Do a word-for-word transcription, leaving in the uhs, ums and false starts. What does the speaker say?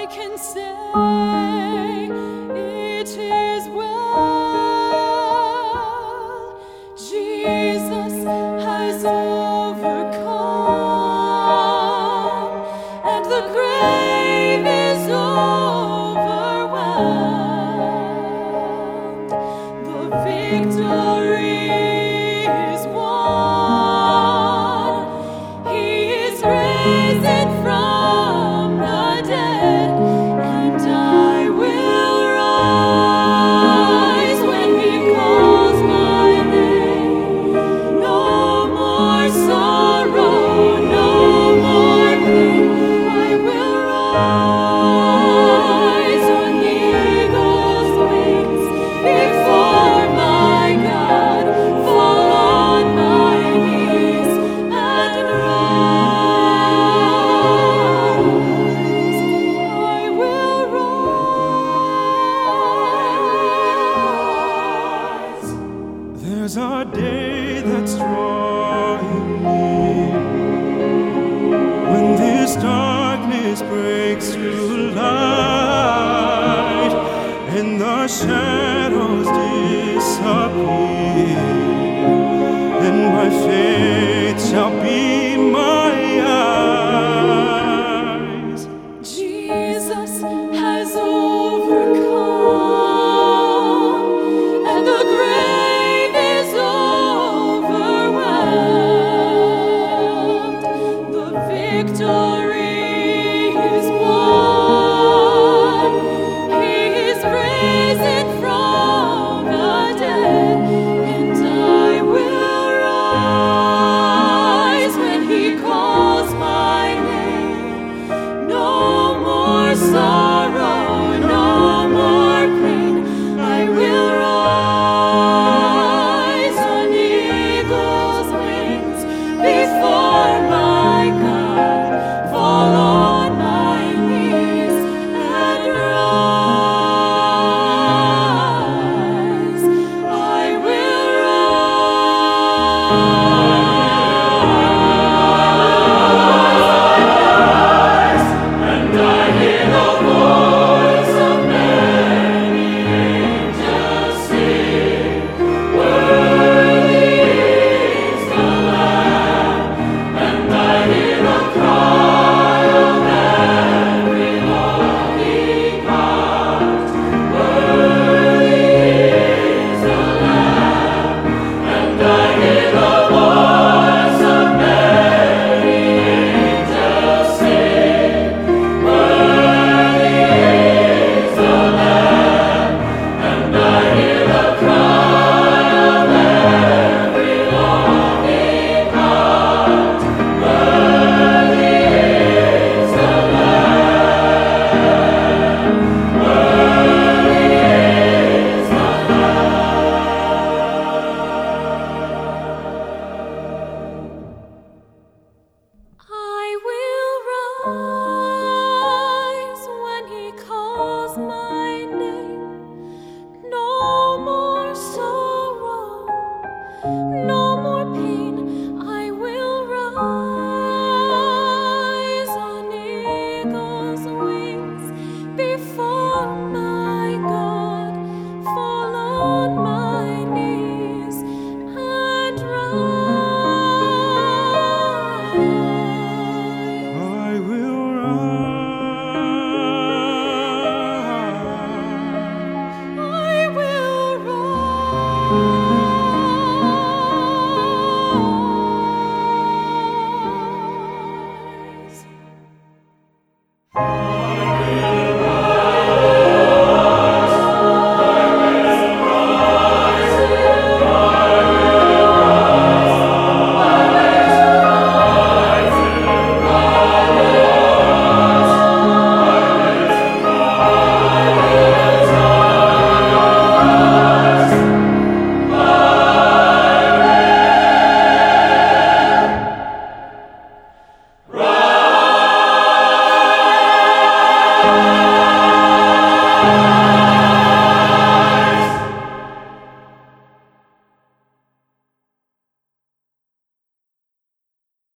can say it is well. Jesus has overcome, and the grave is overwhelmed. The victory is won. He is risen from the dead, and I will rise when He calls my name. No more sorrow, no more pain. I will rise on eagle's wings before my God, fall on my knees and rise. I will rise. There's a day that's drawing near, when this darkness breaks through light, and the shadows disappear, and my faith shall be